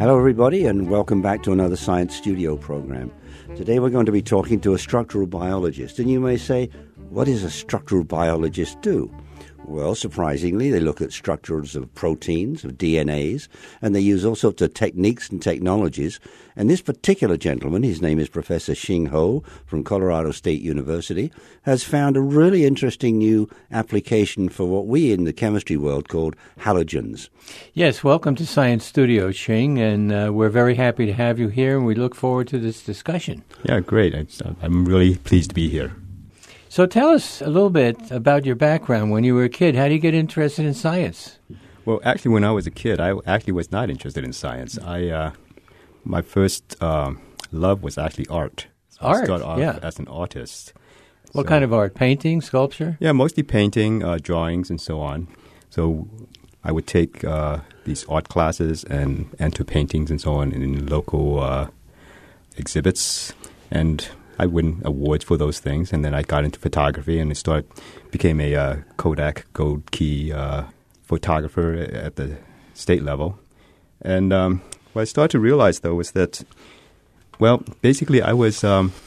Hello, everybody, and welcome back to another Science Studio program. Today we're going to be talking to a structural biologist, and you may say, what does a structural biologist do? Well, surprisingly, they look at structures of proteins, of DNAs, and they use all sorts of techniques and technologies. And this particular gentleman, his name is Professor Xing Ho from Colorado State University, has found a really interesting new application for what we in the chemistry world called halogens. Yes, welcome to Science Studio, Xing, and we're very happy to have you here, and we look forward to this discussion. Yeah, great. I'm really pleased to be here. So tell us a little bit about your background. When you were a kid, how did you get interested in science? Well, actually, when I was a kid, I actually was not interested in science. My first love was actually art. So Art, I started off yeah. as an artist. What kind of art? Painting, sculpture? Yeah, mostly painting, drawings, and so on. So I would take these art classes and enter paintings and so on in local exhibits, and I win awards for those things. And then I got into photography and became a Kodak Gold Key photographer at the state level. And what I started to realize, though, was that, well, basically I was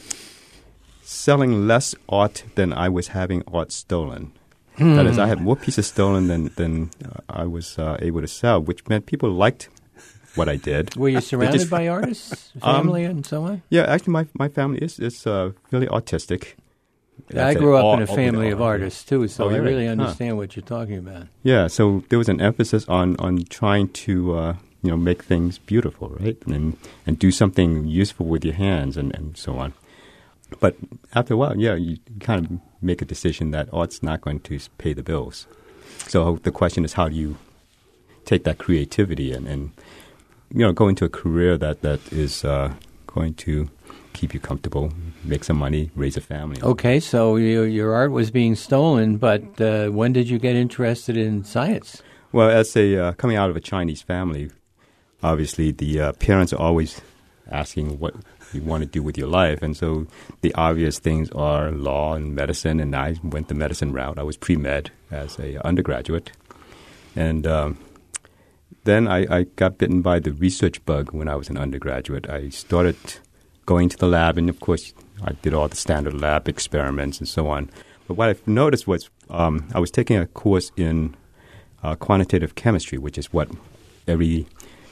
selling less art than I was having art stolen. That is, I had more pieces stolen than I was able to sell, which meant people liked what I did. Were you surrounded by artists, family, and so on? Yeah, actually, my family is really artistic. I grew up in a family of artists, too, so I really understand what you're talking about. Yeah, so there was an emphasis on trying to make things beautiful, right? And do something useful with your hands and so on. But after a while, you kind of make a decision that art's not going to pay the bills. So the question is, how do you take that creativity and go into a career that is going to keep you comfortable, make some money, raise a family. Okay, so your art was being stolen, but when did you get interested in science? Well, as coming out of a Chinese family, obviously the parents are always asking what you want to do with your life, and so the obvious things are law and medicine, and I went the medicine route. I was pre-med as a undergraduate, and then I got bitten by the research bug when I was an undergraduate. I started going to the lab, and of course, I did all the standard lab experiments and so on. But what I noticed was I was taking a course in quantitative chemistry, which is what every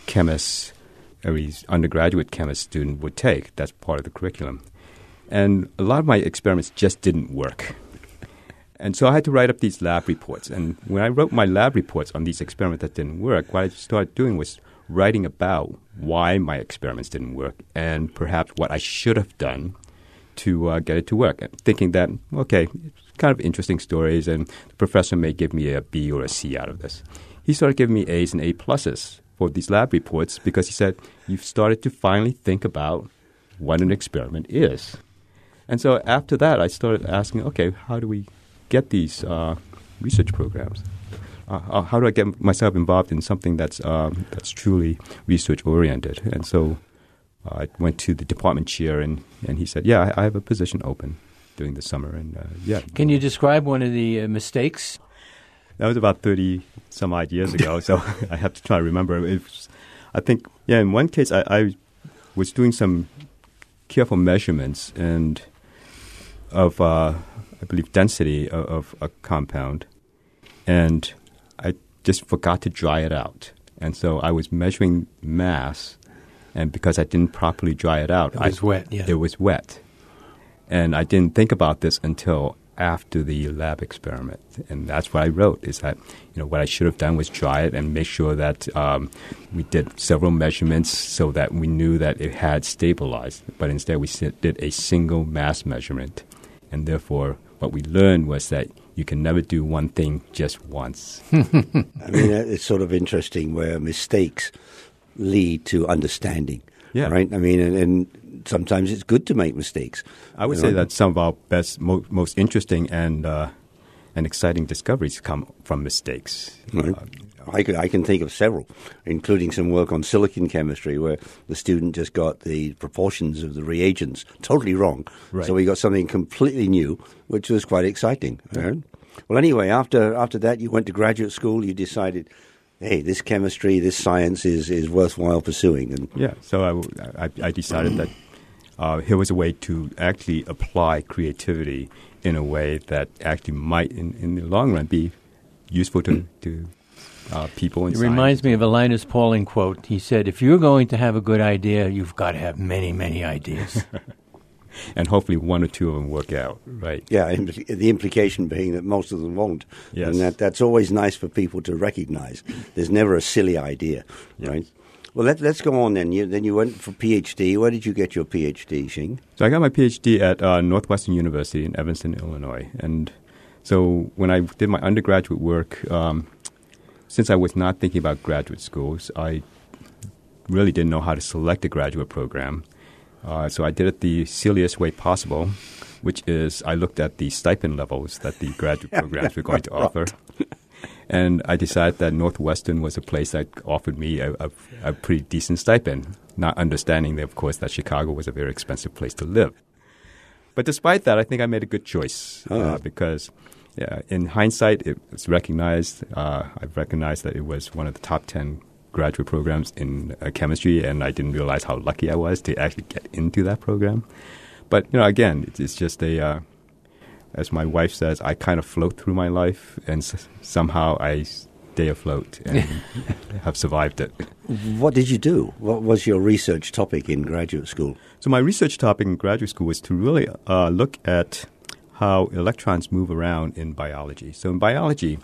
undergraduate chemist student would take. That's part of the curriculum. And a lot of my experiments just didn't work. And so I had to write up these lab reports. And when I wrote my lab reports on these experiments that didn't work, what I started doing was writing about why my experiments didn't work and perhaps what I should have done to get it to work. And thinking that, okay, it's kind of interesting stories, and the professor may give me a B or a C out of this. He started giving me A's and A pluses for these lab reports because he said, you've started to finally think about what an experiment is. And so after that, I started asking, okay, how do we get these research programs? How do I get myself involved in something that's truly research-oriented? And so I went to the department chair, and he said, yeah, I have a position open during the summer. And Can you describe one of the mistakes? That was about 30-some-odd years ago, so I have to try to remember. I think, in one case, I was doing some careful measurements of I believe, density of a compound, and I just forgot to dry it out. And so I was measuring mass, and because I didn't properly dry it out, it was wet. Yeah, it was wet. And I didn't think about this until after the lab experiment. And that's what I wrote, is that what I should have done was dry it and make sure that we did several measurements so that we knew that it had stabilized. But instead we did a single mass measurement. And therefore, what we learned was that you can never do one thing just once. I mean, it's sort of interesting where mistakes lead to understanding. Yeah. Right? I mean, and sometimes it's good to make mistakes. I would say that some of our best, most interesting and exciting discoveries come from mistakes. Right. I can think of several, including some work on silicon chemistry where the student just got the proportions of the reagents totally wrong. Right. So we got something completely new, which was quite exciting. Right? Well, anyway, after that, you went to graduate school. You decided, hey, this chemistry, this science is worthwhile pursuing. And yeah, so I decided that here was a way to actually apply creativity in a way that actually might, in the long run, be useful to people in It science. reminds me of a Linus Pauling quote. He said, if you're going to have a good idea, you've got to have many, many ideas. And hopefully one or two of them work out, right? yeah, the implication being that most of them won't. Yes. And that's always nice for people to recognize. There's never a silly idea, right? Well, let's go on then. You went for PhD. Where did you get your PhD, Xing? So I got my PhD at Northwestern University in Evanston, Illinois. And so when I did my undergraduate work, since I was not thinking about graduate schools, I really didn't know how to select a graduate program. So I did it the silliest way possible, which is I looked at the stipend levels that the graduate programs were going to offer. And I decided that Northwestern was a place that offered me a pretty decent stipend, not understanding, of course, that Chicago was a very expensive place to live. But despite that, I think I made a good choice because in hindsight, it's recognized. I've recognized that it was one of the top 10 graduate programs in chemistry, and I didn't realize how lucky I was to actually get into that program. But, again, it's just as my wife says, I kind of float through my life, and somehow I stay afloat and have survived it. What did you do? What was your research topic in graduate school? So my research topic in graduate school was to really look at how electrons move around in biology. So in biology,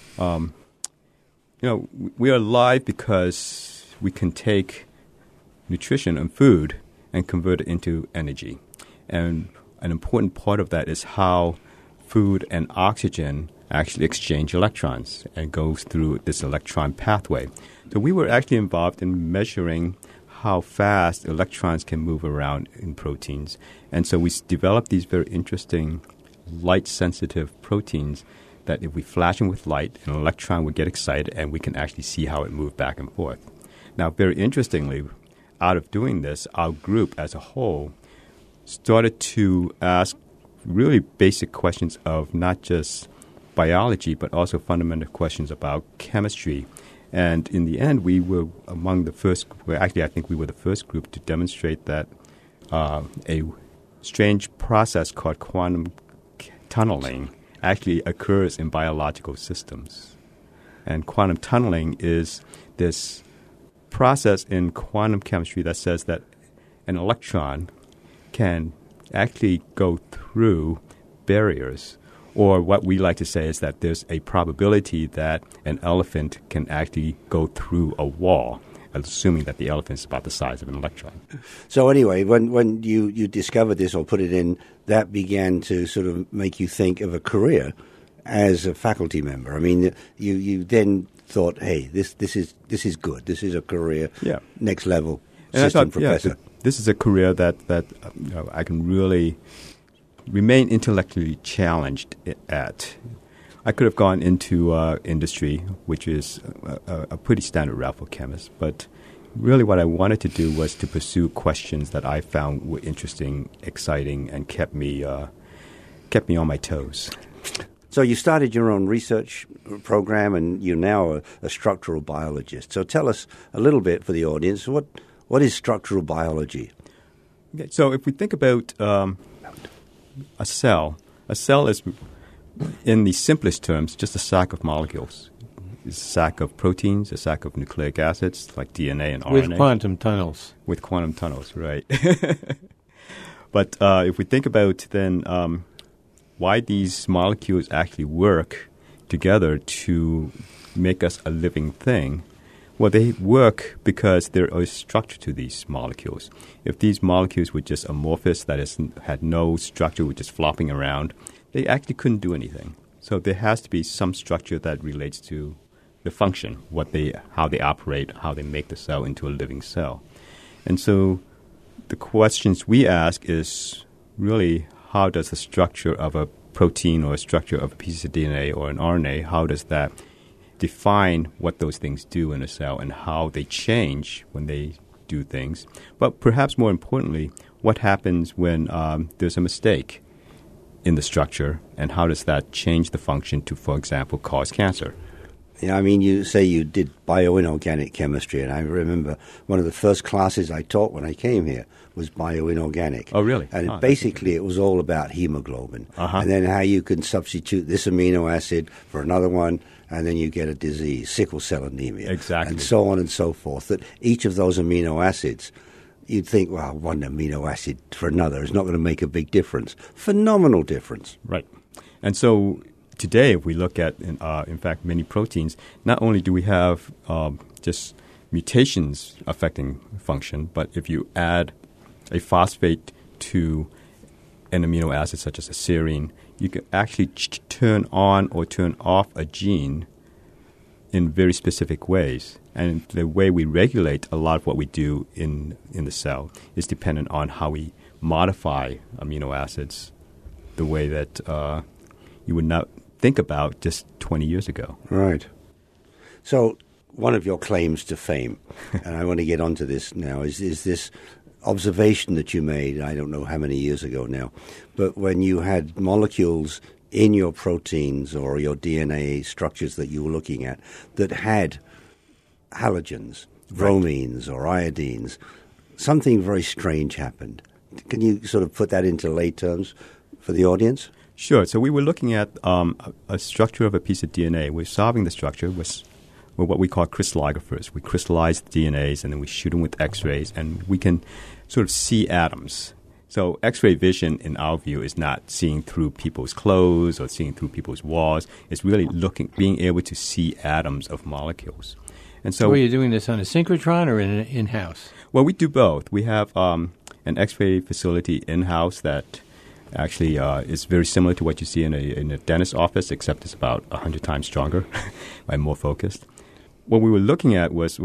we are alive because we can take nutrition and food and convert it into energy. And an important part of that is how food and oxygen actually exchange electrons and goes through this electron pathway. So we were actually involved in measuring how fast electrons can move around in proteins. And so we developed these very interesting light-sensitive proteins that if we flash them with light, an electron would get excited and we can actually see how it moved back and forth. Now, very interestingly, out of doing this, our group as a whole started to ask really basic questions of not just biology, but also fundamental questions about chemistry. And in the end, we were among the first, I think we were the first group to demonstrate that a strange process called quantum tunneling actually occurs in biological systems. And quantum tunneling is this process in quantum chemistry that says that an electron can actually go through barriers. Or what we like to say is that there's a probability that an elephant can actually go through a wall, assuming that the elephant is about the size of an electron. So anyway, when you discovered this or put it in, that began to sort of make you think of a career as a faculty member. I mean, you then thought, hey, this is good. This is a career, next level assistant professor. This is a career that I can really remain intellectually challenged at. I could have gone into industry, which is a pretty standard route for chemists, but really what I wanted to do was to pursue questions that I found were interesting, exciting, and kept me on my toes. So you started your own research program, and you're now a structural biologist. So tell us a little bit for the audience, what is structural biology? Okay, so if we think about a cell is, in the simplest terms, just a sack of molecules. It's a sack of proteins, a sack of nucleic acids like DNA and RNA. With quantum tunnels. With quantum tunnels, right. But if we think about then why these molecules actually work together to make us a living thing, well, they work because there is structure to these molecules. If these molecules were just amorphous, that is, had no structure, were just flopping around, they actually couldn't do anything. So there has to be some structure that relates to the function, how they operate, how they make the cell into a living cell. And so the questions we ask is really, how does the structure of a protein or a structure of a piece of DNA or an RNA, how does that define what those things do in a cell and how they change when they do things? But perhaps more importantly, what happens when there's a mistake in the structure, and how does that change the function to, for example, cause cancer? Yeah, I mean, you say you did bioinorganic chemistry, and I remember one of the first classes I taught when I came here was bioinorganic. Oh, really? And basically it was all about hemoglobin, and then how you can substitute this amino acid for another one, and then you get a disease, sickle cell anemia. Exactly. And so on and so forth, that each of those amino acids, you'd think, well, one amino acid for another is not going to make a big difference. Phenomenal difference. Right. And so today, if we look at, in fact, many proteins, not only do we have just mutations affecting function, but if you add a phosphate to an amino acid such as a serine, you can actually turn on or turn off a gene in very specific ways. And the way we regulate a lot of what we do in the cell is dependent on how we modify amino acids the way that you would not think about just 20 years ago. Right. So one of your claims to fame, and I want to get onto this now, is this observation that you made, I don't know how many years ago now, but when you had molecules in your proteins or your DNA structures that you were looking at that had halogens, bromines or iodines, something very strange happened. Can you sort of put that into lay terms for the audience? Sure. So we were looking at a structure of a piece of DNA. We're solving the structure with what we call crystallographers. We crystallize the DNAs and then we shoot them with X-rays, and we can sort of see atoms. So X-ray vision, in our view, is not seeing through people's clothes or seeing through people's walls. It's really being able to see atoms of molecules. And so, were you doing this on a synchrotron or in-house? Well, we do both. We have an X-ray facility in-house that actually is very similar to what you see in a dentist's office, except it's about 100 times stronger and more focused. What we were looking at was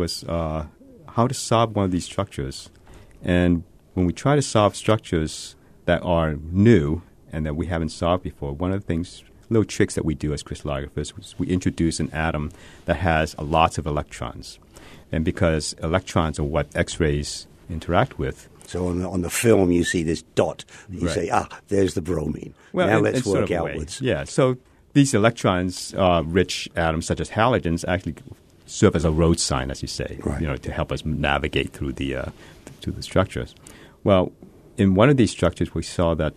how to solve one of these structures. And when we try to solve structures that are new and that we haven't solved before, one of the things, little tricks that we do as crystallographers, was we introduce an atom that has lots of electrons. And because electrons are what X-rays interact with. So on the film you see this dot. You say, there's the bromine. Well, now let's work outwards. Yeah, so these electrons, rich atoms such as halogens, actually serve as a road sign, as you say, to help us navigate through the structures. Well, in one of these structures, we saw that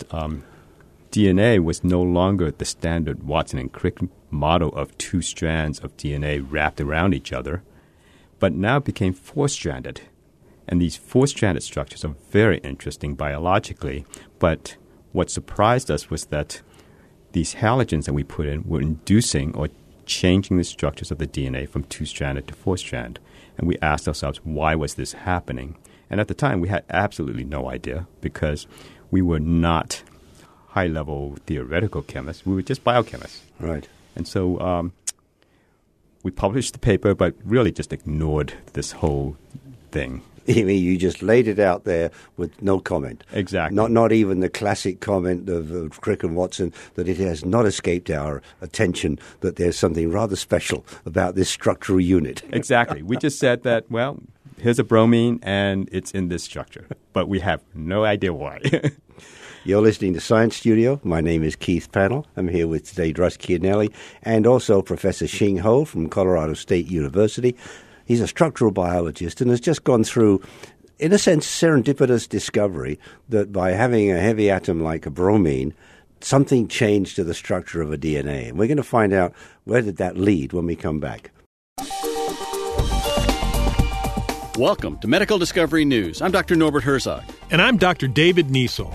DNA was no longer the standard Watson and Crick model of two strands of DNA wrapped around each other, but now became four-stranded. And these four-stranded structures are very interesting biologically, but what surprised us was that these halogens that we put in were inducing or changing the structures of the DNA from two-stranded to four-strand. And we asked ourselves, why was this happening? And at the time, we had absolutely no idea because we were not high-level theoretical chemists. We were just biochemists. Right. And so we published the paper, but really just ignored this whole thing. You mean you just laid it out there with no comment? Exactly. Not even the classic comment of Crick and Watson that it has not escaped our attention that there's something rather special about this structural unit. Exactly. We just said that, well, here's a bromine and it's in this structure, but we have no idea why. You're listening to Science Studio. My name is Keith Pannell. I'm here with today Russ Chianelli and also Professor Xing Ho from Colorado State University. He's a structural biologist and has just gone through, in a sense, serendipitous discovery that by having a heavy atom like a bromine, something changed to the structure of a DNA. And we're going to find out where did that lead when we come back. Welcome to Medical Discovery News. I'm Dr. Norbert Herzog. And I'm Dr. David Niesel.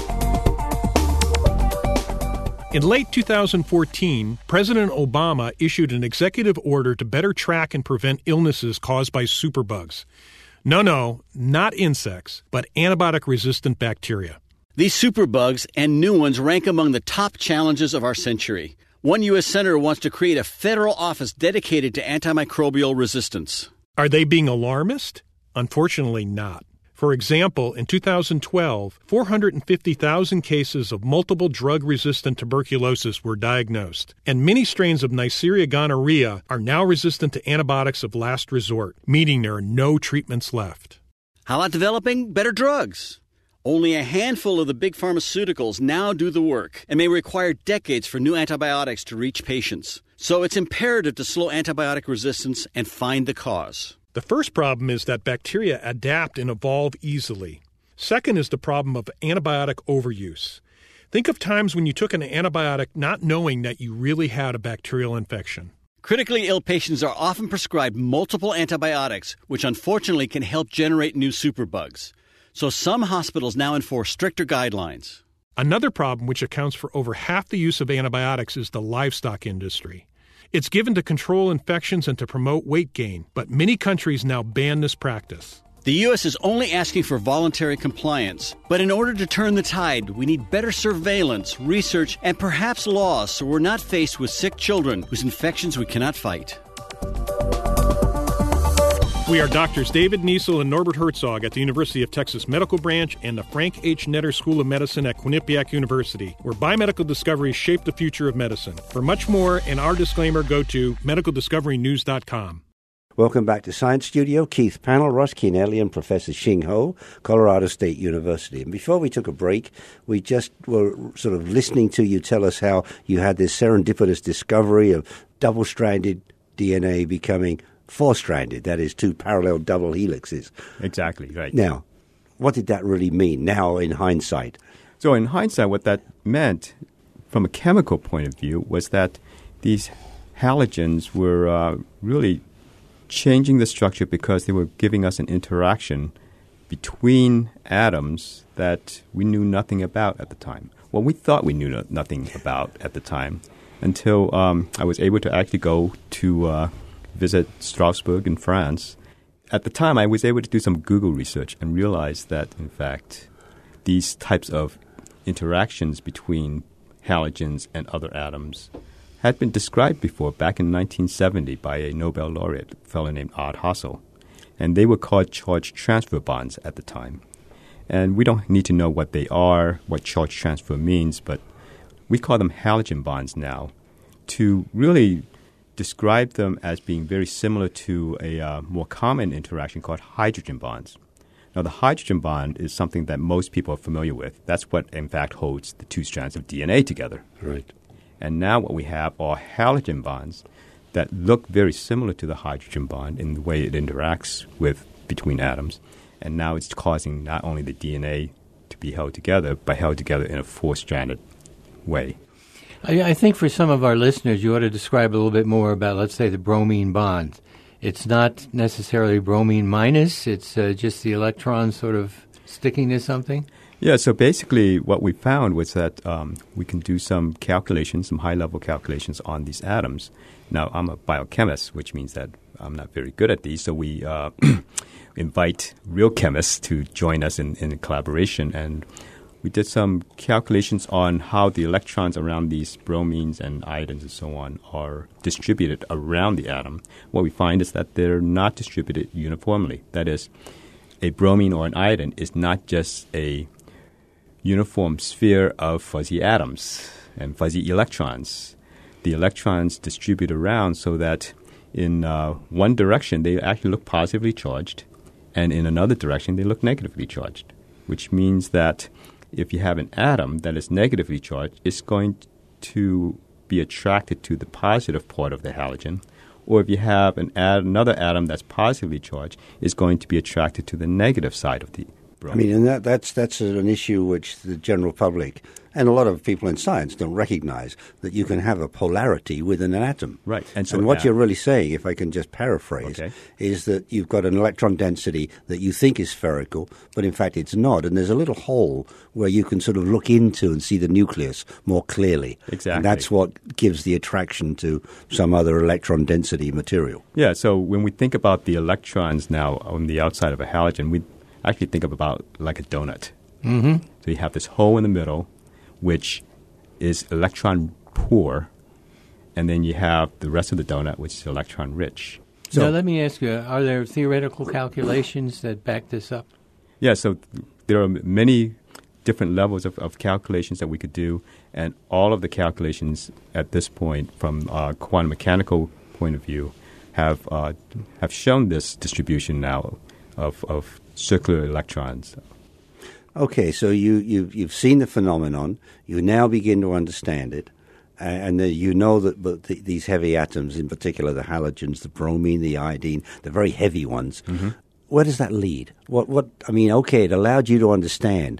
In late 2014, President Obama issued an executive order to better track and prevent illnesses caused by superbugs. No, not insects, but antibiotic-resistant bacteria. These superbugs and new ones rank among the top challenges of our century. One U.S. senator wants to create a federal office dedicated to antimicrobial resistance. Are they being alarmist? Unfortunately not. For example, in 2012, 450,000 cases of multiple drug-resistant tuberculosis were diagnosed, and many strains of Neisseria gonorrhea are now resistant to antibiotics of last resort, meaning there are no treatments left. How about developing better drugs? Only a handful of the big pharmaceuticals now do the work and may require decades for new antibiotics to reach patients. So it's imperative to slow antibiotic resistance and find the cause. The first problem is that bacteria adapt and evolve easily. Second is the problem of antibiotic overuse. Think of times when you took an antibiotic not knowing that you really had a bacterial infection. Critically ill patients are often prescribed multiple antibiotics, which unfortunately can help generate new superbugs. So some hospitals now enforce stricter guidelines. Another problem which accounts for over half the use of antibiotics is the livestock industry. It's given to control infections and to promote weight gain, but many countries now ban this practice. The U.S. is only asking for voluntary compliance, but in order to turn the tide, we need better surveillance, research, and perhaps laws so we're not faced with sick children whose infections we cannot fight. We are Drs. David Niesel and Norbert Herzog at the University of Texas Medical Branch and the Frank H. Netter School of Medicine at Quinnipiac University, where biomedical discoveries shape the future of medicine. For much more and our disclaimer, go to medicaldiscoverynews.com. Welcome back to Science Studio. Keith Pannell, Ross Keenelli, and Professor Xing Ho, Colorado State University. And before we took a break, we just were sort of listening to you tell us how you had this serendipitous discovery of double-stranded DNA becoming four-stranded, that is, two parallel double helixes. Exactly, right. Now, what did that really mean now in hindsight? So in hindsight, what that meant from a chemical point of view was that these halogens were really changing the structure because they were giving us an interaction between atoms that we knew nothing about at the time. Well, we thought we knew nothing about at the time until I was able to actually go to visit Strasbourg in France. At the time, I was able to do some Google research and realized that, in fact, these types of interactions between halogens and other atoms had been described before back in 1970 by a Nobel laureate, a fellow named Art Hassel. And they were called charge transfer bonds at the time. And we don't need to know what they are, what charge transfer means, but we call them halogen bonds now to really describe them as being very similar to a more common interaction called hydrogen bonds. Now, the hydrogen bond is something that most people are familiar with. That's what, in fact, holds the two strands of DNA together. Right. And now what we have are halogen bonds that look very similar to the hydrogen bond in the way it interacts with between atoms. And now it's causing not only the DNA to be held together, but held together in a four-stranded way. I think for some of our listeners, you ought to describe a little bit more about, let's say, the bromine bond. It's not necessarily bromine minus. It's just the electrons sort of sticking to something. Yeah, so basically what we found was that we can do some calculations, some high-level calculations on these atoms. Now, I'm a biochemist, which means that I'm not very good at these, so we invite real chemists to join us in collaboration, and we did some calculations on how the electrons around these bromines and iodines and so on are distributed around the atom. What we find is that they're not distributed uniformly. That is, a bromine or an iodine is not just a uniform sphere of fuzzy atoms and fuzzy electrons. The electrons distribute around so that in one direction they actually look positively charged, and in another direction they look negatively charged, which means that if you have an atom that is negatively charged, it's going to be attracted to the positive part of the halogen, or if you have another atom that's positively charged, it's going to be attracted to the negative side of the bromine. I mean, and that's an issue which the general public and a lot of people in science don't recognize, that you can have a polarity within an atom. Right. And what you're really saying, if I can just paraphrase, is that you've got an electron density that you think is spherical, but in fact it's not. And there's a little hole where you can sort of look into and see the nucleus more clearly. Exactly. And that's what gives the attraction to some other electron density material. Yeah, so when we think about the electrons now on the outside of a halogen, we actually think about like a donut. Mm-hmm. So you have this hole in the middle, which is electron poor, and then you have the rest of the donut, which is electron rich. So now, let me ask you, are there theoretical calculations that back this up? Yeah, so there are many different levels of calculations that we could do, and all of the calculations at this point from a quantum mechanical point of view have shown this distribution now of circular electrons. Okay, so you've seen the phenomenon. You now begin to understand it. And you know that these heavy atoms, in particular the halogens, the bromine, the iodine, the very heavy ones, where does that lead? Okay, it allowed you to understand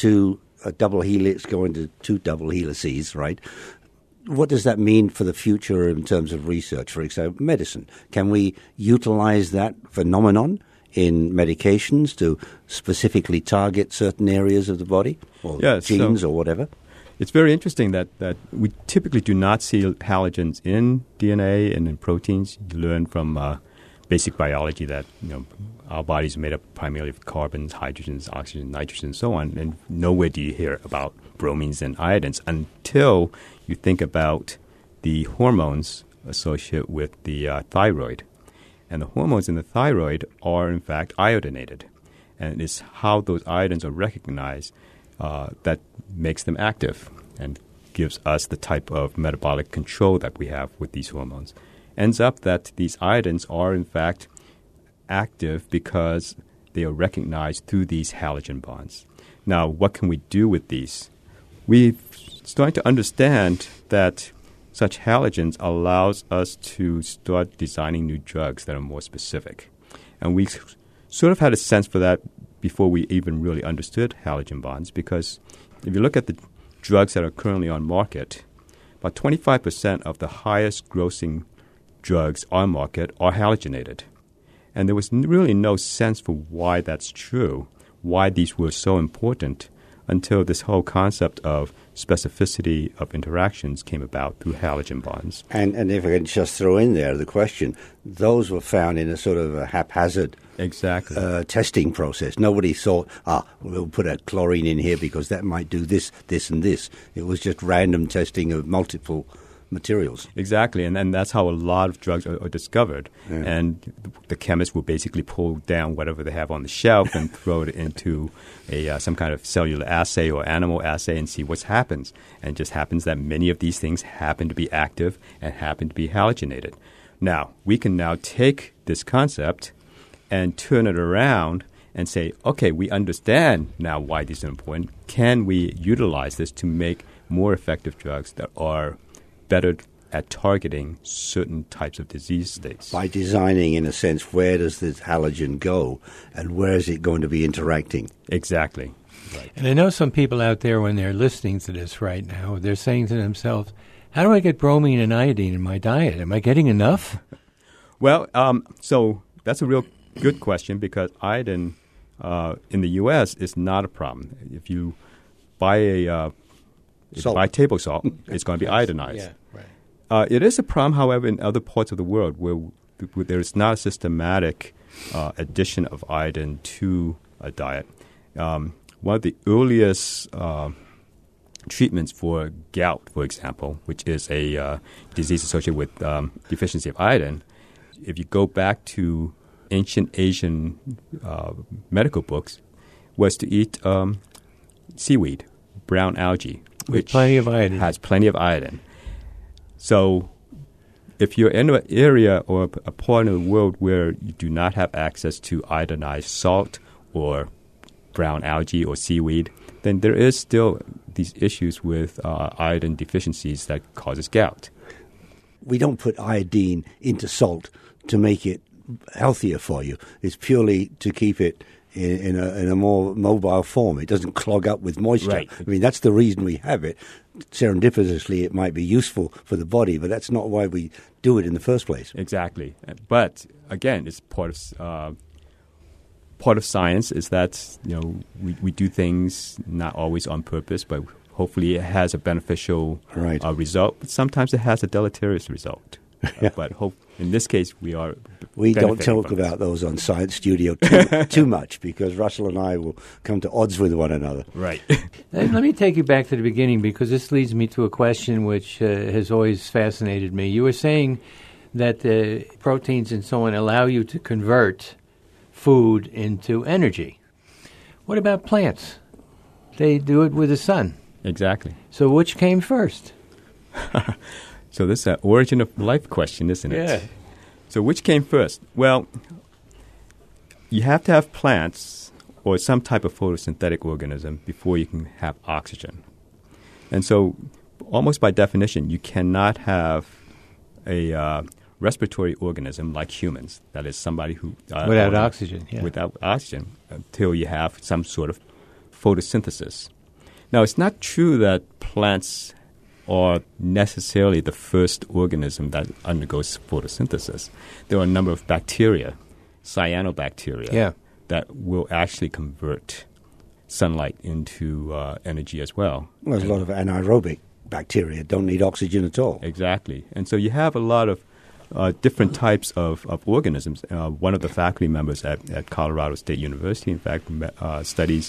a double helix going to two double helices, right? What does that mean for the future in terms of research, for example, medicine? Can we utilize that phenomenon in medications to specifically target certain areas of the body or genes or whatever? It's very interesting that we typically do not see halogens in DNA and in proteins. You learn from basic biology that our bodies are made up primarily of carbons, hydrogens, oxygen, nitrogen, and so on. And nowhere do you hear about bromines and iodines until you think about the hormones associated with the thyroid. And the hormones in the thyroid are, in fact, iodinated. And it's how those iodines are recognized that makes them active and gives us the type of metabolic control that we have with these hormones. Ends up that these iodines are, in fact, active because they are recognized through these halogen bonds. Now, what can we do with these? We've started to understand that such halogens allows us to start designing new drugs that are more specific. And we sort of had a sense for that before we even really understood halogen bonds, because if you look at the drugs that are currently on market, about 25% of the highest grossing drugs on market are halogenated. And there was really no sense for why that's true, why these were so important, until this whole concept of specificity of interactions came about through halogen bonds. And if I can just throw in there the question, those were found in a sort of a haphazard testing process. Nobody thought, we'll put a chlorine in here because that might do this, this, and this. It was just random testing of multiple materials. Exactly, and that's how a lot of drugs are discovered. Yeah. And the chemists will basically pull down whatever they have on the shelf and throw it into some kind of cellular assay or animal assay and see what happens. And it just happens that many of these things happen to be active and happen to be halogenated. Now, we can now take this concept and turn it around and say, okay, we understand now why these are important. Can we utilize this to make more effective drugs that are better at targeting certain types of disease states? By designing, in a sense, where does this halogen go and where is it going to be interacting? Exactly. Right. And I know some people out there, when they're listening to this right now, they're saying to themselves, how do I get bromine and iodine in my diet? Am I getting enough? Well, so that's a real good question, because iodine in the U.S. is not a problem. If you buy buy table salt, it's going to be iodinized. Yeah, right. It is a problem, however, in other parts of the world where there is not a systematic addition of iodine to a diet. One of the earliest treatments for gout, for example, which is a disease associated with deficiency of iodine, if you go back to ancient Asian medical books, was to eat seaweed, brown algae, with plenty of iodine. Has plenty of iodine. So if you're in an area or a part of the world where you do not have access to iodinized salt or brown algae or seaweed, then there is still these issues with iodine deficiencies that causes gout. We don't put iodine into salt to make it healthier for you. It's purely to keep it in a more mobile form. It doesn't clog up with moisture. Right. I mean, that's the reason we have it. Serendipitously, it might be useful for the body, but that's not why we do it in the first place. Exactly. But again, it's part of science is that we do things not always on purpose, but hopefully it has a beneficial result. But sometimes it has a deleterious result. But in this case, we don't talk about those on Science Studio too much, because Russell and I will come to odds with one another. Right. Let me take you back to the beginning, because this leads me to a question which has always fascinated me. You were saying that the proteins and so on allow you to convert food into energy. What about plants? They do it with the sun. Exactly. So which came first? So this is an origin of life question, isn't it? Yeah. So which came first? Well, you have to have plants or some type of photosynthetic organism before you can have oxygen. And so almost by definition, you cannot have a respiratory organism like humans, that is somebody who... without oxygen, yeah. Without oxygen, until you have some sort of photosynthesis. Now, it's not true that plants are necessarily the first organism that undergoes photosynthesis. There are a number of bacteria, cyanobacteria, that will actually convert sunlight into energy as well. Well, there's a lot of anaerobic bacteria don't need oxygen at all. Exactly. And so you have a lot of different types of organisms. One of the faculty members at Colorado State University, in fact, studies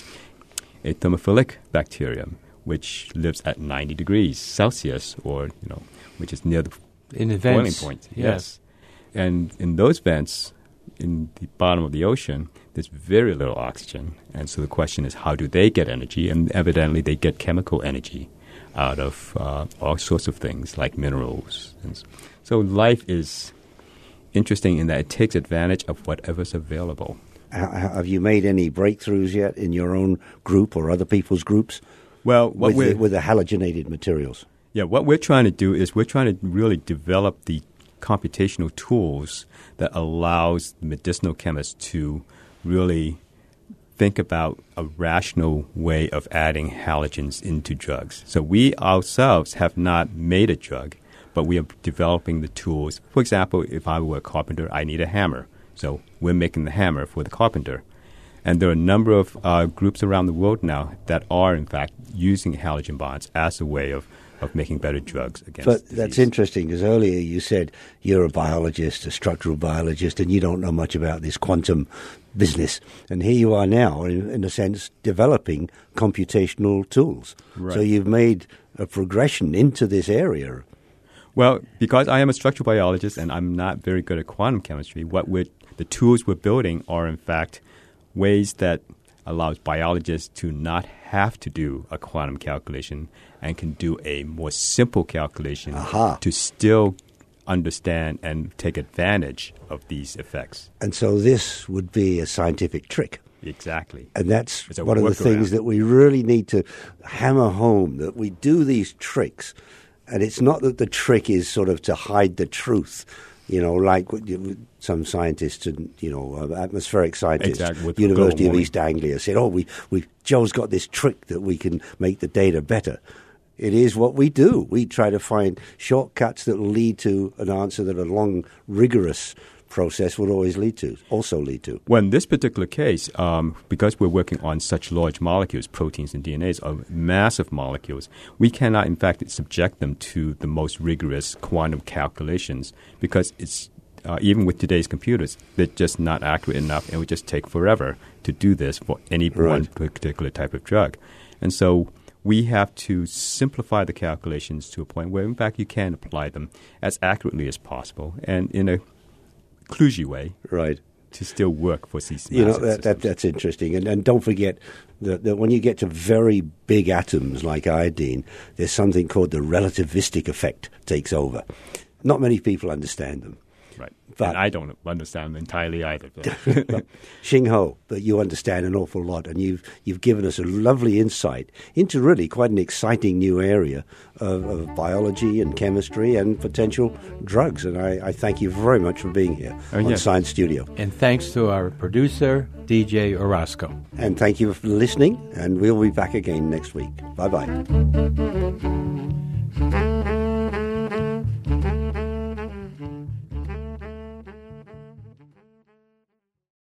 a thermophilic bacterium, which lives at 90 degrees Celsius, or, which is near the boiling point. Yes. And in those vents, in the bottom of the ocean, there's very little oxygen. And so the question is, how do they get energy? And evidently they get chemical energy out of all sorts of things like minerals. And so life is interesting in that it takes advantage of whatever's available. Have you made any breakthroughs yet in your own group or other people's groups? Well, with the halogenated materials? Yeah, what we're trying to do is we're trying to really develop the computational tools that allows medicinal chemists to really think about a rational way of adding halogens into drugs. So we ourselves have not made a drug, but we are developing the tools. For example, if I were a carpenter, I need a hammer. So we're making the hammer for the carpenter. And there are a number of groups around the world now that are, in fact, using halogen bonds as a way of making better drugs against disease. That's interesting, because earlier you said you're a biologist, a structural biologist, and you don't know much about this quantum business. And here you are now, in a sense, developing computational tools. Right. So you've made a progression into this area. Well, because I am a structural biologist and I'm not very good at quantum chemistry, the tools we're building are, in fact, ways that allows biologists to not have to do a quantum calculation and can do a more simple calculation to still understand and take advantage of these effects. And so this would be a scientific trick. Exactly. And that's one of the things that we really need to hammer home, that we do these tricks. And it's not that the trick is sort of to hide the truth, like some scientists and, atmospheric scientists, University of East Anglia said, Joe's got this trick that we can make the data better. It is what we do. We try to find shortcuts that will lead to an answer that a long, rigorous process would also lead to. Well, in this particular case, because we're working on such large molecules, proteins and DNAs, are massive molecules, we cannot, in fact, subject them to the most rigorous quantum calculations, because it's even with today's computers, they're just not accurate enough, and it would just take forever to do this for any one particular type of drug. And so we have to simplify the calculations to a point where, in fact, you can apply them as accurately as possible and in a kludgy way, right, to still work for these massive systems. That's interesting. And don't forget that when you get to very big atoms like iodine, there's something called the relativistic effect takes over. Not many people understand them. Right. And I don't understand them entirely either. Xing Ho, but you understand an awful lot, and you've given us a lovely insight into really quite an exciting new area of biology and chemistry and potential drugs. And I thank you very much for being here on Science Studio. And thanks to our producer, DJ Orozco. And thank you for listening, and we'll be back again next week. Bye-bye.